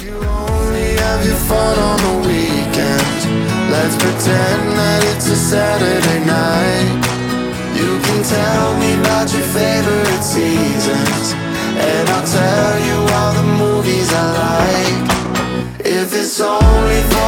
You only have your phone on the weekends. Let's pretend that it's a Saturday night. You can tell me about your favorite seasons, and I'll tell you all the movies I like. If it's only for